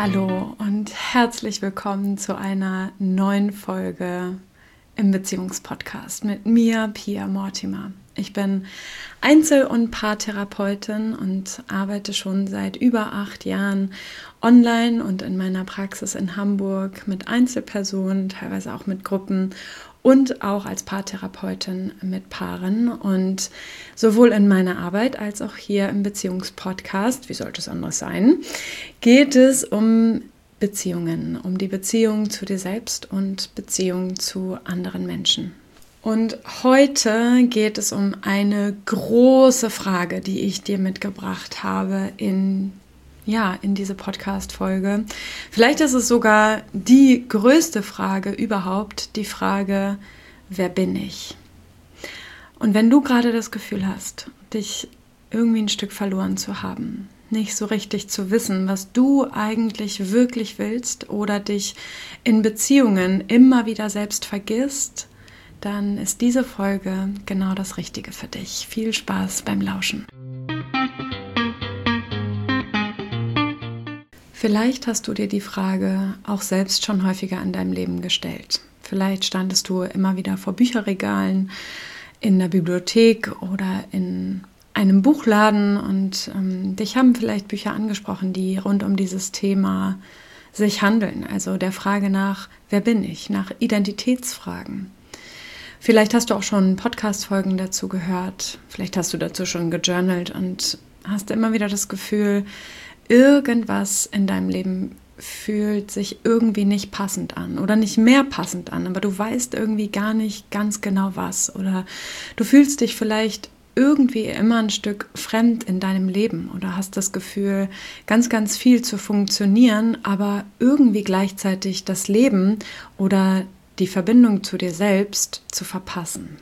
Hallo und herzlich willkommen zu einer neuen Folge im Beziehungspodcast mit mir, Pia Mortimer. Ich bin Einzel- und Paartherapeutin und arbeite schon seit über 8 Jahren online und in meiner Praxis in Hamburg mit Einzelpersonen, teilweise auch mit Gruppen und auch als Paartherapeutin mit Paaren. Und sowohl in meiner Arbeit als auch hier im Beziehungspodcast, wie sollte es anders sein, geht es um Beziehungen, um die Beziehung zu dir selbst und Beziehung zu anderen Menschen. Und heute geht es um eine große Frage, die ich dir mitgebracht habe in diese Podcast-Folge. Vielleicht ist es sogar die größte Frage überhaupt, die Frage, wer bin ich? Und wenn du gerade das Gefühl hast, dich irgendwie ein Stück verloren zu haben, nicht so richtig zu wissen, was du eigentlich wirklich willst oder dich in Beziehungen immer wieder selbst vergisst, dann ist diese Folge genau das Richtige für dich. Viel Spaß beim Lauschen. Vielleicht hast du dir die Frage auch selbst schon häufiger in deinem Leben gestellt. Vielleicht standest du immer wieder vor Bücherregalen, in der Bibliothek oder in einem Buchladen und dich haben vielleicht Bücher angesprochen, die rund um dieses Thema sich handeln. Also der Frage nach, wer bin ich? Nach Identitätsfragen. Vielleicht hast du auch schon Podcast-Folgen dazu gehört. Vielleicht hast du dazu schon gejournalt und hast immer wieder das Gefühl, irgendwas in deinem Leben fühlt sich irgendwie nicht passend an oder nicht mehr passend an, aber du weißt irgendwie gar nicht ganz genau was. Oder du fühlst dich vielleicht irgendwie immer ein Stück fremd in deinem Leben oder hast das Gefühl, ganz, ganz viel zu funktionieren, aber irgendwie gleichzeitig das Leben oder die Verbindung zu dir selbst zu verpassen.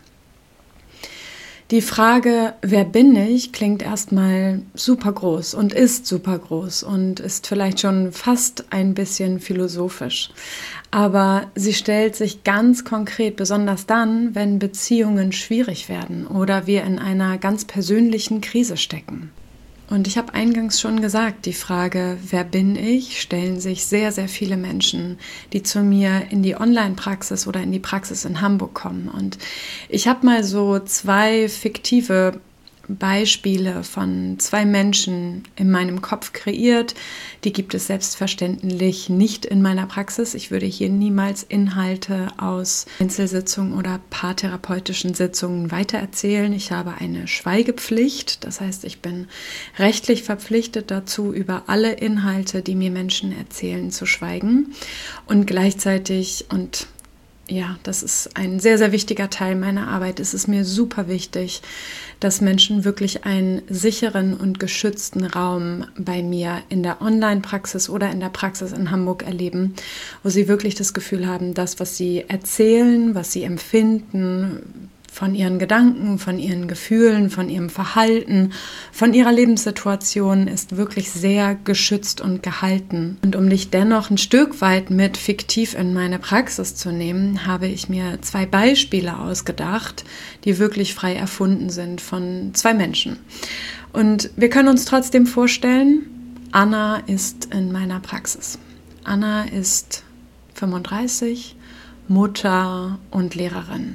Die Frage, wer bin ich, klingt erstmal super groß und ist super groß und ist vielleicht schon fast ein bisschen philosophisch. Aber sie stellt sich ganz konkret, besonders dann, wenn Beziehungen schwierig werden oder wir in einer ganz persönlichen Krise stecken. Und ich habe eingangs schon gesagt, die Frage, wer bin ich, stellen sich sehr, sehr viele Menschen, die zu mir in die Online-Praxis oder in die Praxis in Hamburg kommen. Und ich habe mal so 2 fiktive Beispiele von 2 Menschen in meinem Kopf kreiert. Die gibt es selbstverständlich nicht in meiner Praxis. Ich würde hier niemals Inhalte aus Einzelsitzungen oder paartherapeutischen Sitzungen weitererzählen. Ich habe eine Schweigepflicht. Das heißt, ich bin rechtlich verpflichtet dazu, über alle Inhalte, die mir Menschen erzählen, zu schweigen. Und gleichzeitig, und ja, das ist ein sehr, sehr wichtiger Teil meiner Arbeit. Es ist mir super wichtig, dass Menschen wirklich einen sicheren und geschützten Raum bei mir in der Online-Praxis oder in der Praxis in Hamburg erleben, wo sie wirklich das Gefühl haben, das, was sie erzählen, was sie empfinden, von ihren Gedanken, von ihren Gefühlen, von ihrem Verhalten, von ihrer Lebenssituation ist wirklich sehr geschützt und gehalten. Und um dich dennoch ein Stück weit mit fiktiv in meine Praxis zu nehmen, habe ich mir 2 Beispiele ausgedacht, die wirklich frei erfunden sind von 2 Menschen. Und wir können uns trotzdem vorstellen, Anna ist in meiner Praxis. Anna ist 35, Mutter und Lehrerin.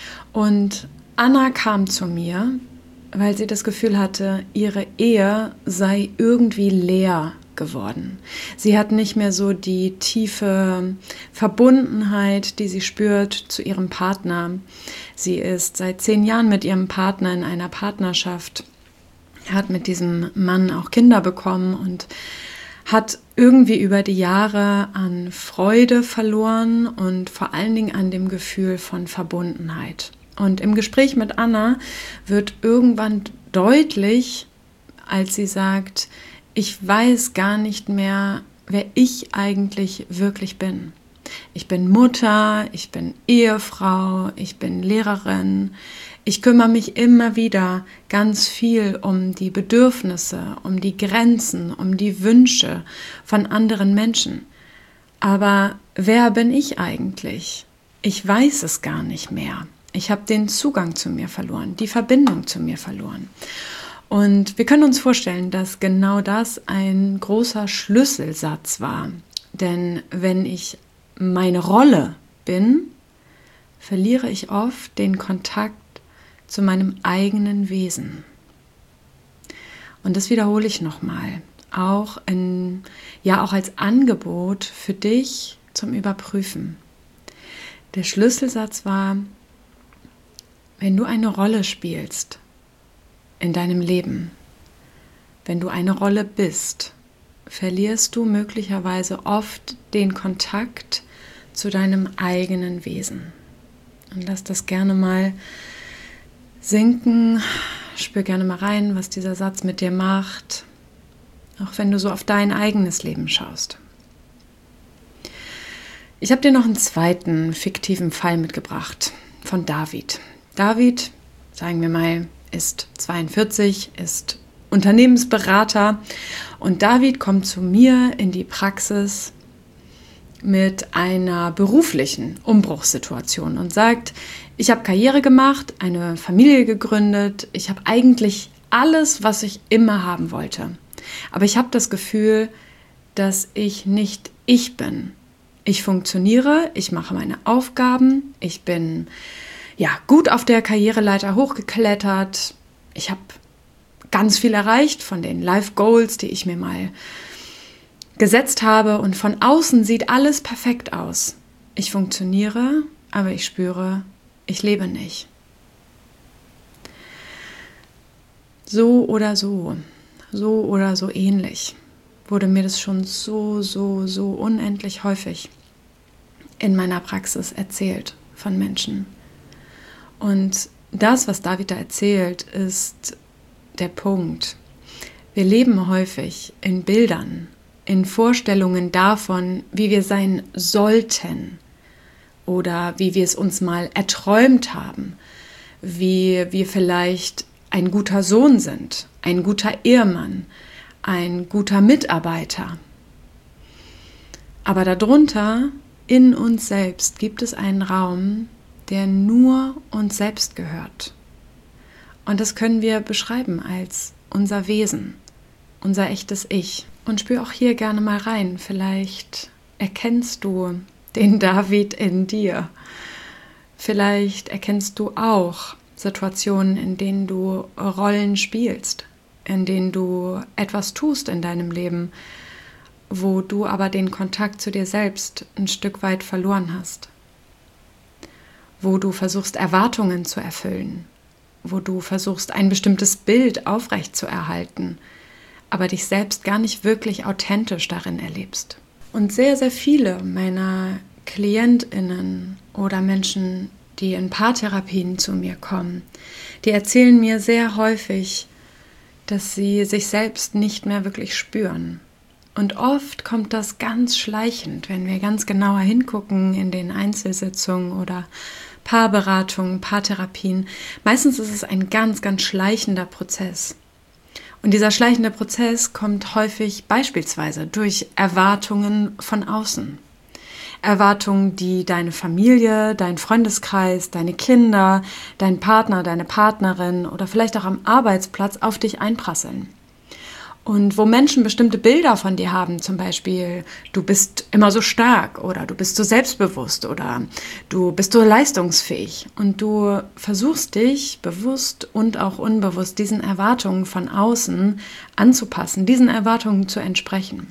Und Anna kam zu mir, weil sie das Gefühl hatte, ihre Ehe sei irgendwie leer geworden. Sie hat nicht mehr so die tiefe Verbundenheit, die sie spürt zu ihrem Partner. Sie ist seit 10 Jahren mit ihrem Partner in einer Partnerschaft, hat mit diesem Mann auch Kinder bekommen und hat irgendwie über die Jahre an Freude verloren und vor allen Dingen an dem Gefühl von Verbundenheit. Und im Gespräch mit Anna wird irgendwann deutlich, als sie sagt, ich weiß gar nicht mehr, wer ich eigentlich wirklich bin. Ich bin Mutter, ich bin Ehefrau, ich bin Lehrerin. Ich kümmere mich immer wieder ganz viel um die Bedürfnisse, um die Grenzen, um die Wünsche von anderen Menschen. Aber wer bin ich eigentlich? Ich weiß es gar nicht mehr. Ich habe den Zugang zu mir verloren, die Verbindung zu mir verloren. Und wir können uns vorstellen, dass genau das ein großer Schlüsselsatz war. Denn wenn ich meine Rolle bin, verliere ich oft den Kontakt zu meinem eigenen Wesen. Und das wiederhole ich nochmal, auch als Angebot für dich zum Überprüfen. Der Schlüsselsatz war: Wenn du eine Rolle spielst in deinem Leben, wenn du eine Rolle bist, verlierst du möglicherweise oft den Kontakt zu deinem eigenen Wesen. Und lass das gerne mal sinken, spür gerne mal rein, was dieser Satz mit dir macht, auch wenn du so auf dein eigenes Leben schaust. Ich habe dir noch einen zweiten fiktiven Fall mitgebracht von David. David, sagen wir mal, ist 42, ist Unternehmensberater und David kommt zu mir in die Praxis mit einer beruflichen Umbruchssituation und sagt: Ich habe Karriere gemacht, eine Familie gegründet, ich habe eigentlich alles, was ich immer haben wollte. Aber ich habe das Gefühl, dass ich nicht ich bin. Ich funktioniere, ich mache meine Aufgaben, ich bin gut auf der Karriereleiter hochgeklettert, ich habe ganz viel erreicht von den Life Goals, die ich mir mal gesetzt habe, und von außen sieht alles perfekt aus. Ich funktioniere, aber ich spüre, ich lebe nicht. So oder so ähnlich wurde mir das schon so unendlich häufig in meiner Praxis erzählt von Menschen. Und das, was David da erzählt, ist der Punkt. Wir leben häufig in Bildern, in Vorstellungen davon, wie wir sein sollten oder wie wir es uns mal erträumt haben, wie wir vielleicht ein guter Sohn sind, ein guter Ehemann, ein guter Mitarbeiter. Aber darunter, in uns selbst, gibt es einen Raum, der nur uns selbst gehört. Und das können wir beschreiben als unser Wesen, unser echtes Ich. Und spür auch hier gerne mal rein. Vielleicht erkennst du den David in dir. Vielleicht erkennst du auch Situationen, in denen du Rollen spielst, in denen du etwas tust in deinem Leben, wo du aber den Kontakt zu dir selbst ein Stück weit verloren hast. Wo du versuchst, Erwartungen zu erfüllen, wo du versuchst, ein bestimmtes Bild aufrechtzuerhalten, aber dich selbst gar nicht wirklich authentisch darin erlebst. Und sehr viele meiner KlientInnen oder Menschen, die in Paartherapien zu mir kommen, die erzählen mir sehr häufig, dass sie sich selbst nicht mehr wirklich spüren. Und oft kommt das ganz schleichend, wenn wir ganz genauer hingucken in den Einzelsitzungen oder Paarberatungen, Paartherapien. Meistens ist es ein ganz schleichender Prozess. Und dieser schleichende Prozess kommt häufig beispielsweise durch Erwartungen von außen. Erwartungen, die deine Familie, dein Freundeskreis, deine Kinder, dein Partner, deine Partnerin oder vielleicht auch am Arbeitsplatz auf dich einprasseln. Und wo Menschen bestimmte Bilder von dir haben, zum Beispiel, du bist immer so stark oder du bist so selbstbewusst oder du bist so leistungsfähig. Und du versuchst dich bewusst und auch unbewusst diesen Erwartungen von außen anzupassen, diesen Erwartungen zu entsprechen.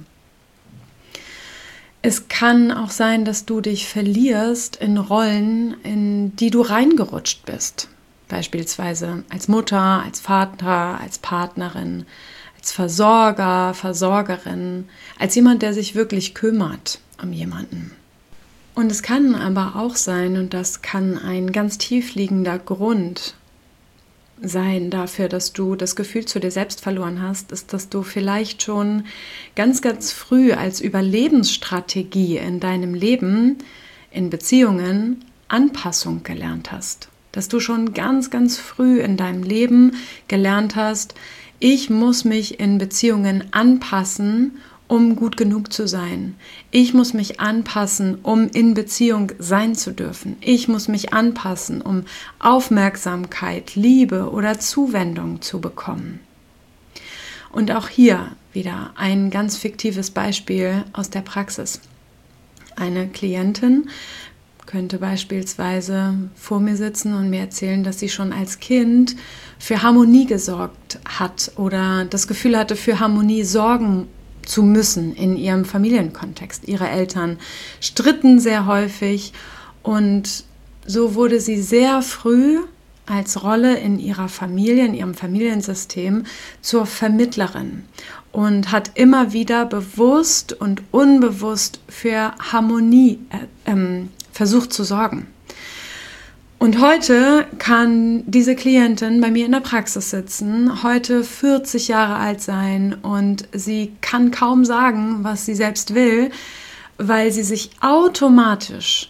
Es kann auch sein, dass du dich verlierst in Rollen, in die du reingerutscht bist. Beispielsweise als Mutter, als Vater, als Partnerin, als Versorger, Versorgerin, als jemand, der sich wirklich kümmert um jemanden. Und es kann aber auch sein, und das kann ein ganz tiefliegender Grund sein dafür, dass du das Gefühl zu dir selbst verloren hast, ist, dass du vielleicht schon ganz früh als Überlebensstrategie in deinem Leben, in Beziehungen, Anpassung gelernt hast. Dass du schon ganz früh in deinem Leben gelernt hast, ich muss mich in Beziehungen anpassen, um gut genug zu sein. Ich muss mich anpassen, um in Beziehung sein zu dürfen. Ich muss mich anpassen, um Aufmerksamkeit, Liebe oder Zuwendung zu bekommen. Und auch hier wieder ein ganz fiktives Beispiel aus der Praxis. Eine Klientin könnte beispielsweise vor mir sitzen und mir erzählen, dass sie schon als Kind für Harmonie gesorgt hat oder das Gefühl hatte, für Harmonie sorgen zu müssen in ihrem Familienkontext. Ihre Eltern stritten sehr häufig und so wurde sie sehr früh als Rolle in ihrer Familie, in ihrem Familiensystem zur Vermittlerin und hat immer wieder bewusst und unbewusst für Harmonie versucht zu sorgen. Und heute kann diese Klientin bei mir in der Praxis sitzen, heute 40 Jahre alt sein und sie kann kaum sagen, was sie selbst will, weil sie sich automatisch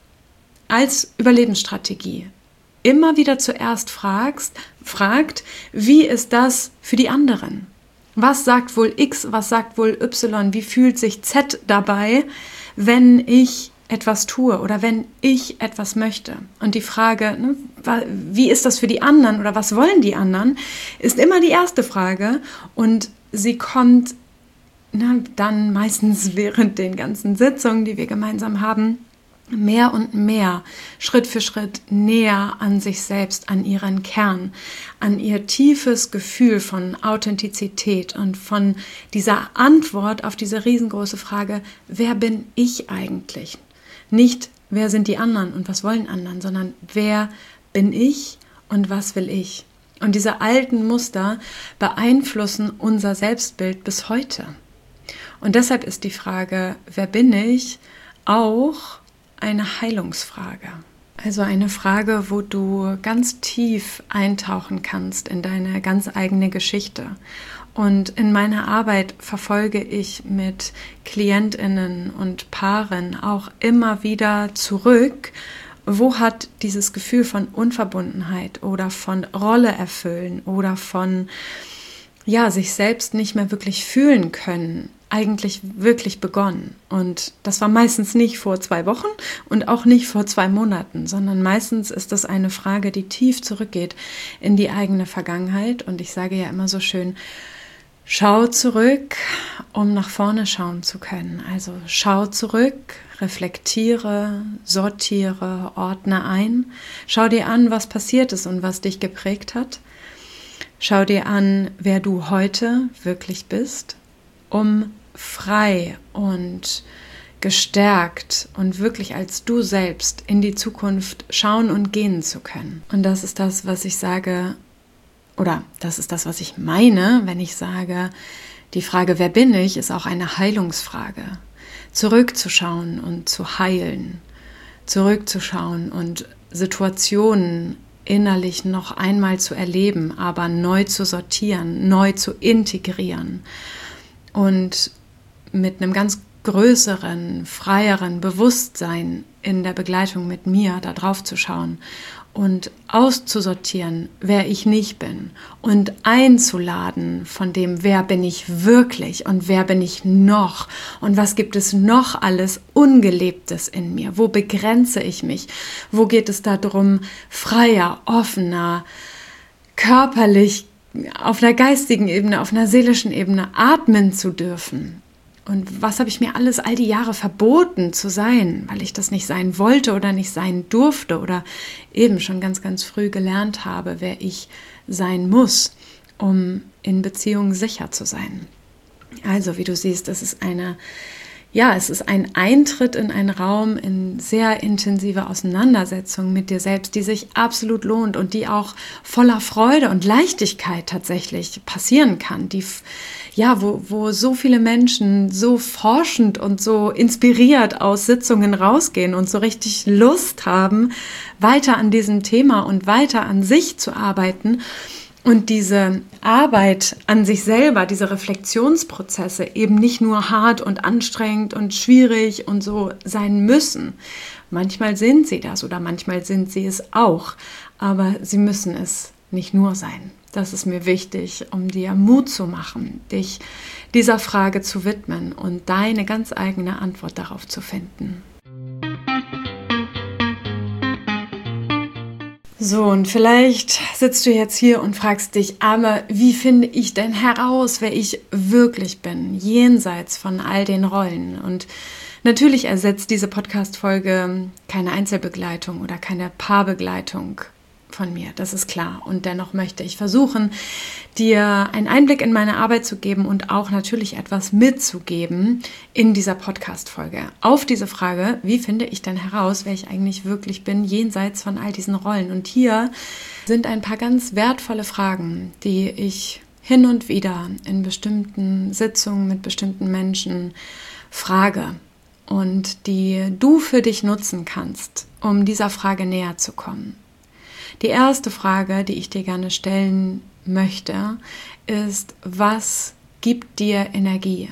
als Überlebensstrategie immer wieder zuerst fragt, wie ist das für die anderen? Was sagt wohl X, was sagt wohl Y, wie fühlt sich Z dabei, wenn ich etwas tue oder wenn ich etwas möchte? Und die Frage, wie ist das für die anderen oder was wollen die anderen, ist immer die erste Frage und sie kommt dann meistens während den ganzen Sitzungen, die wir gemeinsam haben, mehr und mehr, Schritt für Schritt näher an sich selbst, an ihren Kern, an ihr tiefes Gefühl von Authentizität und von dieser Antwort auf diese riesengroße Frage, wer bin ich eigentlich? Nicht, wer sind die anderen und was wollen anderen, sondern wer bin ich und was will ich? Und diese alten Muster beeinflussen unser Selbstbild bis heute. Und deshalb ist die Frage, wer bin ich, auch eine Heilungsfrage. Also eine Frage, wo du ganz tief eintauchen kannst in deine ganz eigene Geschichte. Und in meiner Arbeit verfolge ich mit KlientInnen und Paaren auch immer wieder zurück, wo hat dieses Gefühl von Unverbundenheit oder von Rolle erfüllen oder von sich selbst nicht mehr wirklich fühlen können, eigentlich wirklich begonnen. Und das war meistens nicht vor 2 Wochen und auch nicht vor 2 Monaten, sondern meistens ist das eine Frage, die tief zurückgeht in die eigene Vergangenheit. Und ich sage ja immer so schön, schau zurück, um nach vorne schauen zu können. Also schau zurück, reflektiere, sortiere, ordne ein. Schau dir an, was passiert ist und was dich geprägt hat. Schau dir an, wer du heute wirklich bist, um frei und gestärkt und wirklich als du selbst in die Zukunft schauen und gehen zu können. Und das ist das, was ich sage, oder das ist das, was ich meine, wenn ich sage, die Frage, wer bin ich, ist auch eine Heilungsfrage. Zurückzuschauen und zu heilen, zurückzuschauen und Situationen innerlich noch einmal zu erleben, aber neu zu sortieren, neu zu integrieren und mit einem ganz größeren, freieren Bewusstsein in der Begleitung mit mir da drauf zu schauen und auszusortieren, wer ich nicht bin und einzuladen von dem, wer bin ich wirklich und wer bin ich noch und was gibt es noch alles Ungelebtes in mir, wo begrenze ich mich, wo geht es darum, freier, offener, körperlich, auf einer geistigen Ebene, auf einer seelischen Ebene atmen zu dürfen. Und was habe ich mir alles all die Jahre verboten zu sein, weil ich das nicht sein wollte oder nicht sein durfte oder eben schon ganz, ganz früh gelernt habe, wer ich sein muss, um in Beziehungen sicher zu sein. Also, wie du siehst, es ist ein Eintritt in einen Raum, in sehr intensive Auseinandersetzung mit dir selbst, die sich absolut lohnt und die auch voller Freude und Leichtigkeit tatsächlich passieren kann, wo so viele Menschen so forschend und so inspiriert aus Sitzungen rausgehen und so richtig Lust haben, weiter an diesem Thema und weiter an sich zu arbeiten. Und diese Arbeit an sich selber, diese Reflexionsprozesse eben nicht nur hart und anstrengend und schwierig und so sein müssen. Manchmal sind sie das oder manchmal sind sie es auch, aber sie müssen es nicht nur sein. Das ist mir wichtig, um dir Mut zu machen, dich dieser Frage zu widmen und deine ganz eigene Antwort darauf zu finden. So, und vielleicht sitzt du jetzt hier und fragst dich, aber wie finde ich denn heraus, wer ich wirklich bin, jenseits von all den Rollen? Und natürlich ersetzt diese Podcast-Folge keine Einzelbegleitung oder keine Paarbegleitung von mir, das ist klar. Und dennoch möchte ich versuchen, dir einen Einblick in meine Arbeit zu geben und auch natürlich etwas mitzugeben in dieser Podcast-Folge. Auf diese Frage, wie finde ich denn heraus, wer ich eigentlich wirklich bin, jenseits von all diesen Rollen? Und hier sind ein paar ganz wertvolle Fragen, die ich hin und wieder in bestimmten Sitzungen mit bestimmten Menschen frage und die du für dich nutzen kannst, um dieser Frage näher zu kommen. Die erste Frage, die ich dir gerne stellen möchte, ist, was gibt dir Energie?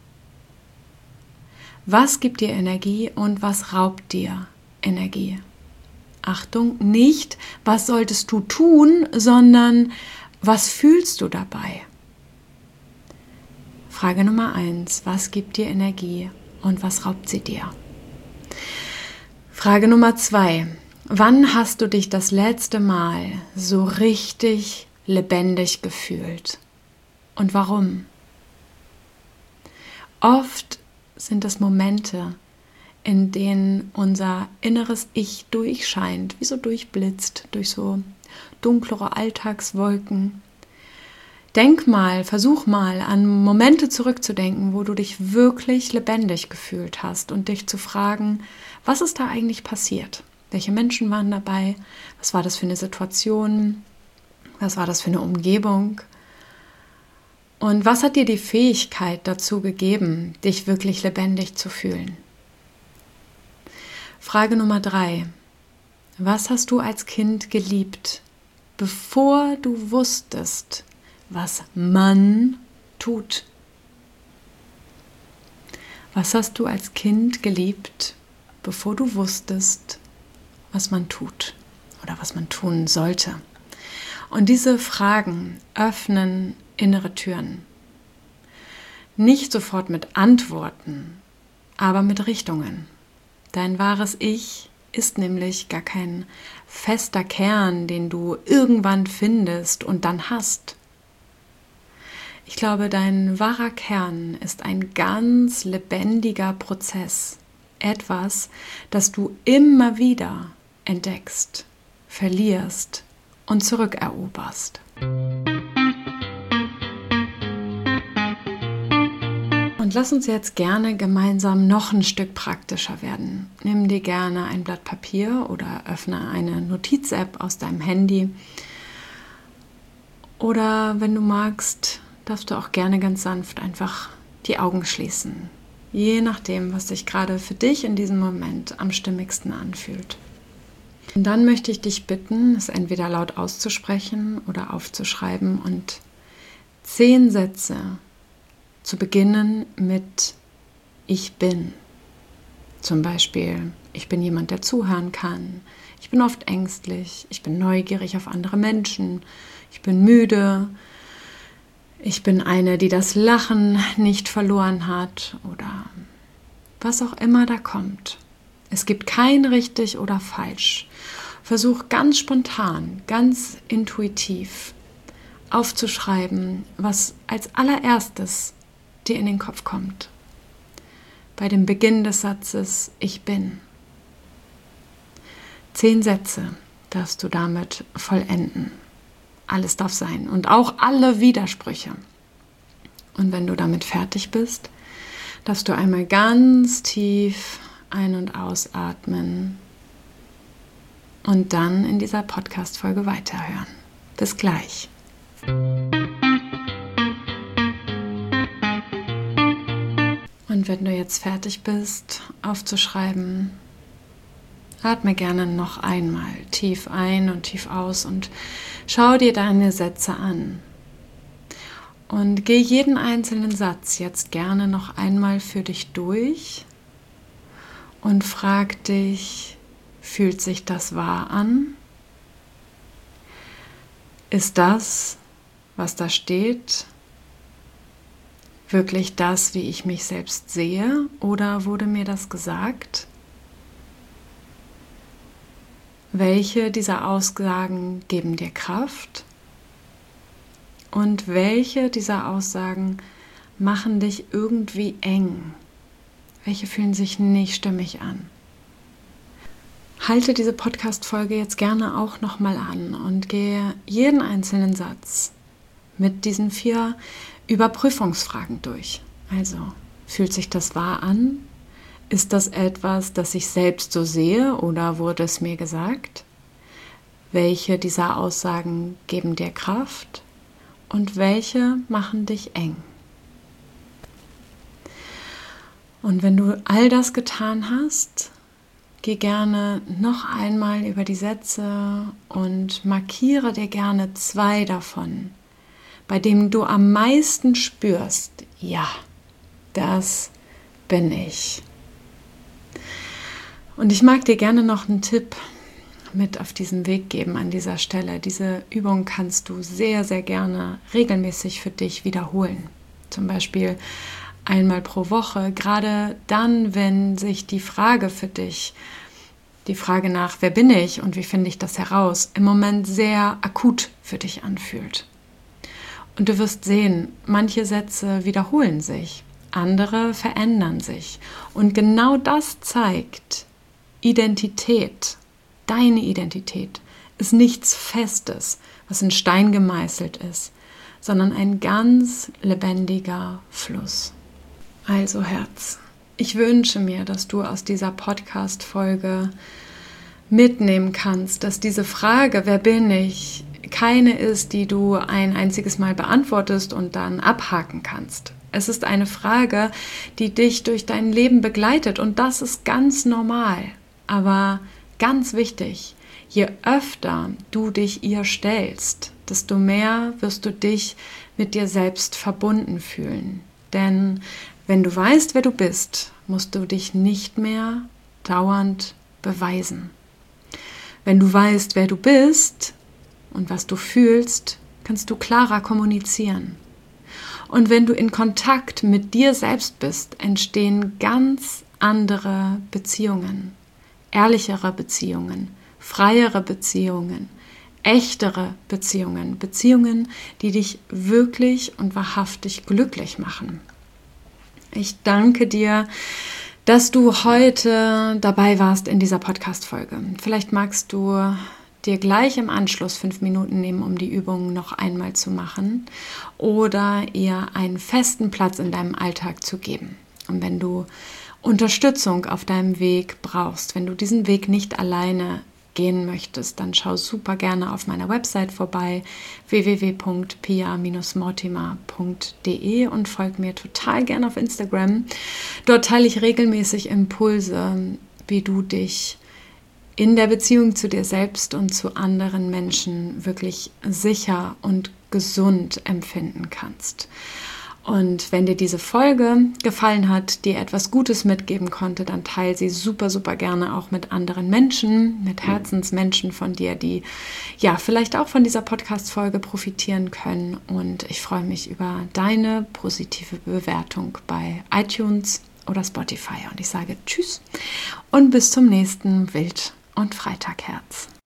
Was gibt dir Energie und was raubt dir Energie? Achtung, nicht, was solltest du tun, sondern was fühlst du dabei? Frage Nummer 1, was gibt dir Energie und was raubt sie dir? Frage Nummer 2, wann hast du dich das letzte Mal so richtig lebendig gefühlt? Und warum? Oft sind es Momente, in denen unser inneres Ich durchscheint, wie so durchblitzt, durch so dunklere Alltagswolken. Versuch mal an Momente zurückzudenken, wo du dich wirklich lebendig gefühlt hast und dich zu fragen, was ist da eigentlich passiert? Welche Menschen waren dabei? Was war das für eine Situation? Was war das für eine Umgebung? Und was hat dir die Fähigkeit dazu gegeben, dich wirklich lebendig zu fühlen? Frage Nummer 3. Was hast du als Kind geliebt, bevor du wusstest, was man tut? Was hast du als Kind geliebt, bevor du wusstest, was man tut oder was man tun sollte? Und diese Fragen öffnen innere Türen. Nicht sofort mit Antworten, aber mit Richtungen. Dein wahres Ich ist nämlich gar kein fester Kern, den du irgendwann findest und dann hast. Ich glaube, dein wahrer Kern ist ein ganz lebendiger Prozess. Etwas, das du immer wieder entdeckst, verlierst und zurückeroberst. Und lass uns jetzt gerne gemeinsam noch ein Stück praktischer werden. Nimm dir gerne ein Blatt Papier oder öffne eine Notiz-App aus deinem Handy. Oder wenn du magst, darfst du auch gerne ganz sanft einfach die Augen schließen. Je nachdem, was sich gerade für dich in diesem Moment am stimmigsten anfühlt. Und dann möchte ich dich bitten, es entweder laut auszusprechen oder aufzuschreiben und 10 Sätze zu beginnen mit Ich bin. Zum Beispiel, ich bin jemand, der zuhören kann. Ich bin oft ängstlich. Ich bin neugierig auf andere Menschen. Ich bin müde. Ich bin eine, die das Lachen nicht verloren hat oder was auch immer da kommt. Es gibt kein richtig oder falsch. Versuch ganz spontan, ganz intuitiv aufzuschreiben, was als allererstes dir in den Kopf kommt. Bei dem Beginn des Satzes Ich bin. 10 Sätze darfst du damit vollenden. Alles darf sein und auch alle Widersprüche. Und wenn du damit fertig bist, darfst du einmal ganz tief ein- und ausatmen und dann in dieser Podcast-Folge weiterhören. Bis gleich. Und wenn du jetzt fertig bist, aufzuschreiben, atme gerne noch einmal tief ein und tief aus und schau dir deine Sätze an. Und geh jeden einzelnen Satz jetzt gerne noch einmal für dich durch und frag dich, fühlt sich das wahr an? Ist das, was da steht, wirklich das, wie ich mich selbst sehe, oder wurde mir das gesagt? welche dieser Aussagen geben dir Kraft und welche dieser Aussagen machen dich irgendwie eng? Welche fühlen sich nicht stimmig an? Halte diese Podcast-Folge jetzt gerne auch nochmal an und gehe jeden einzelnen Satz mit diesen 4 Überprüfungsfragen durch. Also, fühlt sich das wahr an? Ist das etwas, das ich selbst so sehe oder wurde es mir gesagt? Welche dieser Aussagen geben dir Kraft und welche machen dich eng? Und wenn du all das getan hast, geh gerne noch einmal über die Sätze und markiere dir gerne 2 davon, bei denen du am meisten spürst, ja, das bin ich. Und ich mag dir gerne noch einen Tipp mit auf diesen Weg geben an dieser Stelle. Diese Übung kannst du sehr, sehr gerne regelmäßig für dich wiederholen. Zum Beispiel einmal pro Woche, gerade dann, wenn sich die Frage für dich, die Frage nach, wer bin ich und wie finde ich das heraus, im Moment sehr akut für dich anfühlt. Und du wirst sehen, manche Sätze wiederholen sich, andere verändern sich. Und genau das zeigt, Identität, deine Identität, ist nichts Festes, was in Stein gemeißelt ist, sondern ein ganz lebendiger Fluss. Also Herz, ich wünsche mir, dass du aus dieser Podcast-Folge mitnehmen kannst, dass diese Frage, wer bin ich, keine ist, die du ein einziges Mal beantwortest und dann abhaken kannst. Es ist eine Frage, die dich durch dein Leben begleitet und das ist ganz normal. Aber ganz wichtig, je öfter du dich ihr stellst, desto mehr wirst du dich mit dir selbst verbunden fühlen. Denn wenn du weißt, wer du bist, musst du dich nicht mehr dauernd beweisen. Wenn du weißt, wer du bist und was du fühlst, kannst du klarer kommunizieren. Und wenn du in Kontakt mit dir selbst bist, entstehen ganz andere Beziehungen, ehrlichere Beziehungen, freiere Beziehungen, echtere Beziehungen, Beziehungen, die dich wirklich und wahrhaftig glücklich machen. Ich danke dir, dass du heute dabei warst in dieser Podcast-Folge. Vielleicht magst du dir gleich im Anschluss 5 Minuten nehmen, um die Übung noch einmal zu machen oder ihr einen festen Platz in deinem Alltag zu geben. Und wenn du Unterstützung auf deinem Weg brauchst, wenn du diesen Weg nicht alleine gehen möchtest, dann schau super gerne auf meiner Website vorbei, www.pia-mortimer.de und folg mir total gerne auf Instagram. Dort teile ich regelmäßig Impulse, wie du dich in der Beziehung zu dir selbst und zu anderen Menschen wirklich sicher und gesund empfinden kannst. Und wenn dir diese Folge gefallen hat, dir etwas Gutes mitgeben konnte, dann teile sie super, super gerne auch mit anderen Menschen, mit Herzensmenschen von dir, die ja vielleicht auch von dieser Podcast-Folge profitieren können. Und ich freue mich über deine positive Bewertung bei iTunes oder Spotify. Und ich sage Tschüss und bis zum nächsten Wild- und Freitagherz.